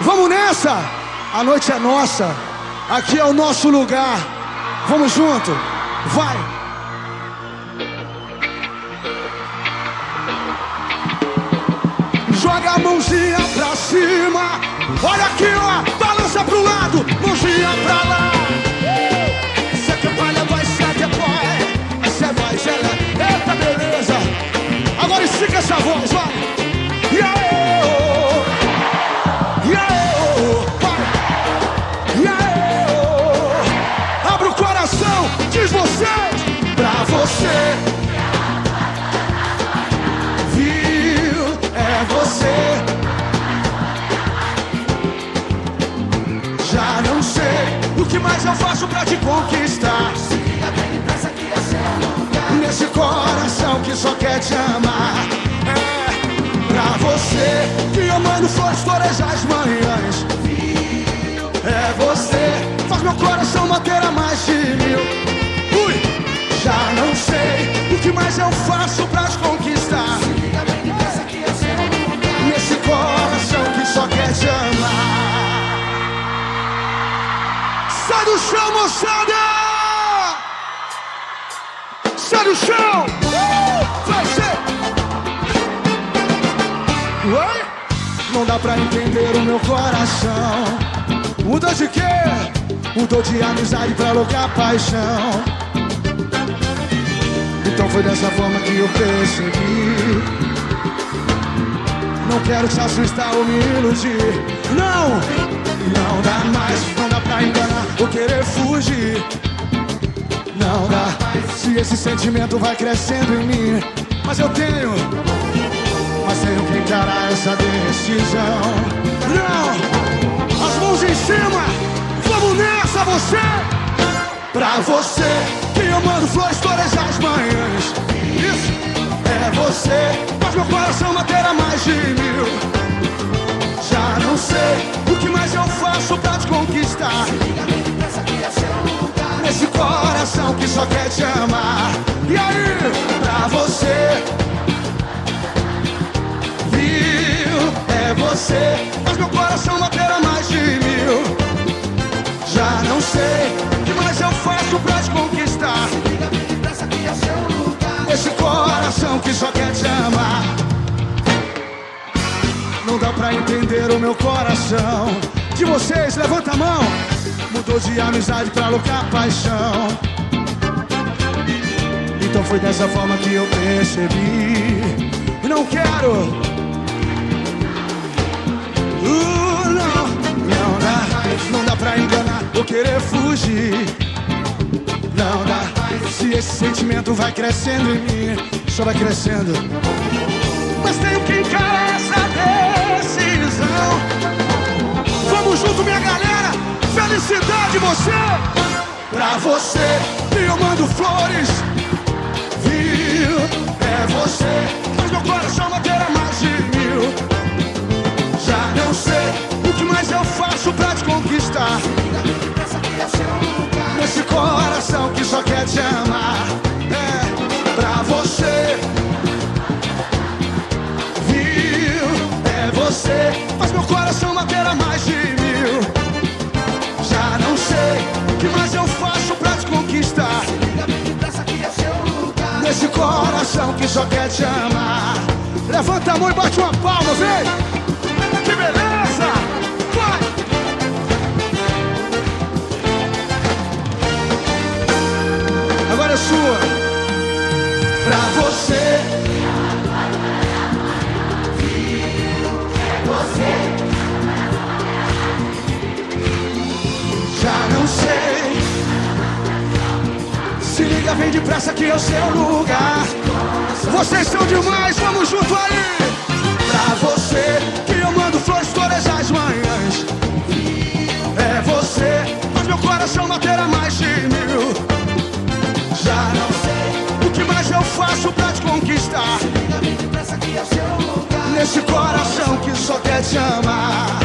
Vamos nessa! A noite é nossa. Aqui é o nosso lugar. Vamos junto. Vai! Joga a mãozinha pra cima. Olha aqui, ó. Balança pro lado. Mãozinha pra lá. Você que palha, vai ser depois. Você vai gelar. Eita, beleza. Agora estica essa voz, vai. E aí, oh. E aí, oh. Vai. E aí, oh. Abre o coração. Diz você. Pra você. Você já não sei o que mais eu faço pra te conquistar. Se liga bem depressa que é seu lugar. Nesse coração que só quer te amar. É pra você que eu mando flores todas as manhãs. É você faz meu coração bater a mais de 1000. Ui, já não sei o que mais eu faço pra te conquistar. Se liga bem depressa que é seu lugar. Nesse coração que só quer te amar. Sai do chão, moçada! Sai do chão! Vai ser! Oi? Não dá pra entender o meu coração. Mudou de quê? Mudou de amizade pra louca paixão. Então foi dessa forma que eu percebi. Não quero te assustar ou me iludir. Não, não dá mais. Não dá pra enganar ou querer fugir. Não dá. Se esse sentimento vai crescendo em mim. Mas eu tenho que encarar essa decisão. Não, as mãos em cima. Vamos nessa, você. Pra você que eu mando flores todas as manhãs. Isso, é você. Faz meu coração bater a mais de 1000. Já não sei o que mais eu faço pra te conquistar. Se liga bem depressa que é seu lugar. Nesse coração que só quer te amar. E aí, pra você, viu? É você. Faz meu coração bater a mais de 1000. Já não sei o que mais eu faço pra te conquistar. Se liga bem depressa que é seu lugar. Nesse coração que só quer te amar. Não dá pra entender o meu coração. De vocês, levanta a mão. Mudou de amizade pra louca paixão. Então foi dessa forma que eu percebi. Não quero. Não dá pra enganar ou querer fugir. Não dá. Se esse sentimento vai crescendo em mim, só vai crescendo. Mas tenho que encarar essa decisão. Vamos junto, minha galera. Felicidade, você. Pra você que eu mando flores. Viu? É você. Faz meu coração bater a mais de 1000. Já não sei o que mais eu faço pra te conquistar. Nesse coração que só quer te amar. É pra você. Viu? É você. Faz meu coração bater a mais de 1000. Já não sei o que mais eu faço pra te conquistar. Nesse coração que só quer te amar. Levanta a mão e bate uma palma, vem! Que beleza! Vai! Agora é sua. Pra você. É você. Já não sei. Se liga, vem depressa que é o seu lugar. Vocês são demais, vamos junto aí. Pra você que eu mando flores todas as manhãs. É você, faz meu coração bater a mais de 1000. Já não sei o que mais eu faço pra te conquistar. Nesse coração que só quer te amar.